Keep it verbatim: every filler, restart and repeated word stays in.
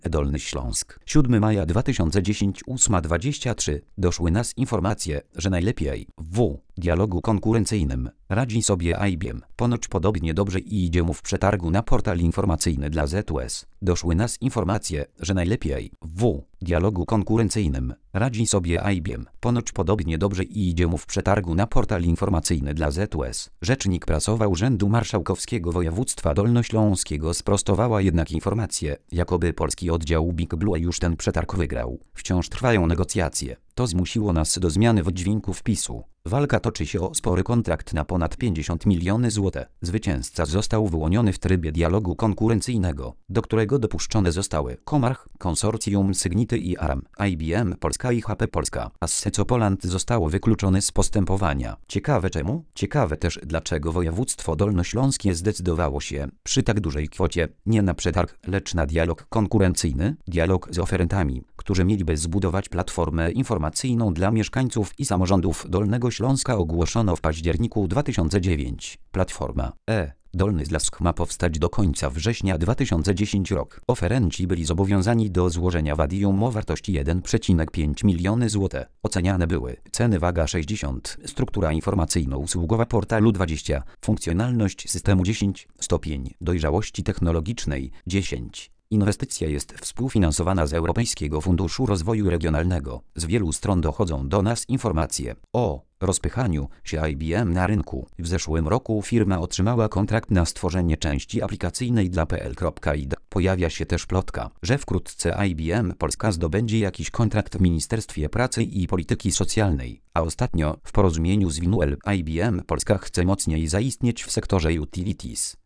Dolny Śląsk. siódmego maja dwa tysiące dziesiątego, ósma dwadzieścia trzy. Doszły nas informacje, że najlepiej w dialogu konkurencyjnym radzi sobie I B M. Ponoć podobnie dobrze idzie mu w przetargu na portal informacyjny dla Z U S. Doszły nas informacje, że najlepiej w dialogu konkurencyjnym radzi sobie I B M. Ponoć podobnie dobrze idzie mu w przetargu na portal informacyjny dla Z U S. Rzecznik prasowa Urzędu Marszałkowskiego Województwa Dolnośląskiego sprostowała jednak informację, jakoby polski oddział Big Blue już ten przetarg wygrał. Wciąż trwają negocjacje. To zmusiło nas do zmiany wydźwięku wpisu. Walka toczy się o spory kontrakt na ponad pięćdziesiąt milionów złotych. Zwycięzca został wyłoniony w trybie dialogu konkurencyjnego, do którego dopuszczone zostały Comarch, Konsorcjum Sygnity i Aram, I B M Polska i H P Polska. Asseco Poland zostało wykluczone z postępowania. Ciekawe czemu? Ciekawe też dlaczego województwo dolnośląskie zdecydowało się, przy tak dużej kwocie, nie na przetarg, lecz na dialog konkurencyjny, dialog z oferentami, którzy mieliby zbudować platformę informacyjną dla mieszkańców i samorządów Dolnego Śląska, ogłoszono w październiku dwa tysiące dziewiątego. Platforma E. Dolny Śląsk ma powstać do końca września dwa tysiące dziesiątego roku. Oferenci byli zobowiązani do złożenia wadium o wartości jeden przecinek pięć miliona złotych. Oceniane były ceny waga sześćdziesiąt, struktura informacyjno-usługowa portalu dwadzieścia, funkcjonalność systemu dziesięć, stopień dojrzałości technologicznej dziesięć. Inwestycja jest współfinansowana z Europejskiego Funduszu Rozwoju Regionalnego. Z wielu stron dochodzą do nas informacje o rozpychaniu się I B M na rynku. W zeszłym roku firma otrzymała kontrakt na stworzenie części aplikacyjnej dla P L I D. Pojawia się też plotka, że wkrótce I B M Polska zdobędzie jakiś kontrakt w Ministerstwie Pracy i Polityki Socjalnej, a ostatnio w porozumieniu z Winuel I B M Polska chce mocniej zaistnieć w sektorze utilities.